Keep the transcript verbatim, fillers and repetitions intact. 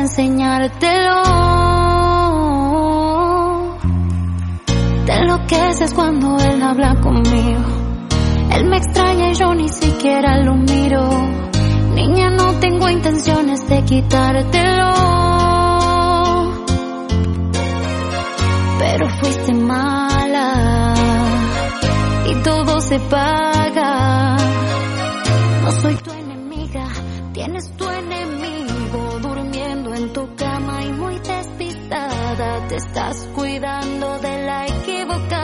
enseñártelo. Te enloqueces cuando él habla conmigo. Él me extraña y yo ni siquiera lo miro. Niña, no tengo intenciones de quitártelo, pero fuiste mala y todo se paga. No soy tu enemiga, tienes tu enemigo durmiendo en tu cama y muy despistada. Te estás cuidando de la equivocada.